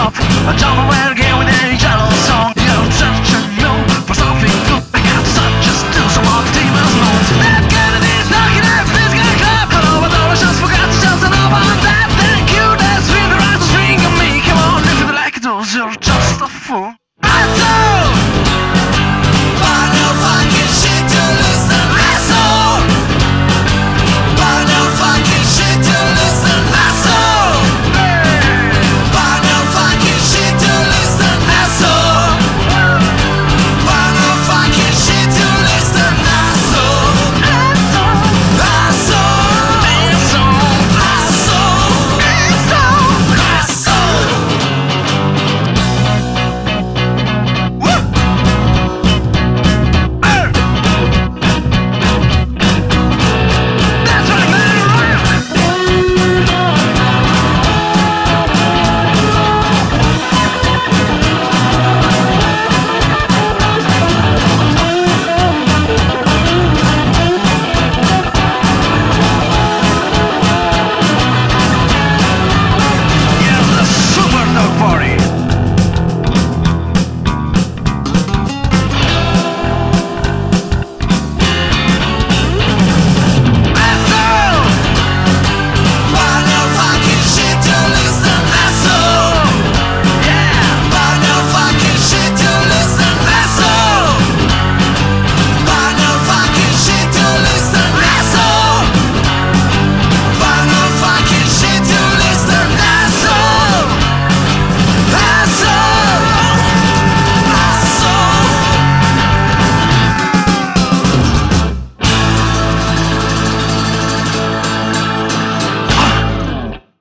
up. I jump away again with a yellow song. You're such a no for something good. I got such a still some more demons know. That Kennedy's knocking at this guy club. Hello, I thought I just forgot to just know about that. Thank you, that's when the right was ringing me. Come on, if you like it, you're just a fool.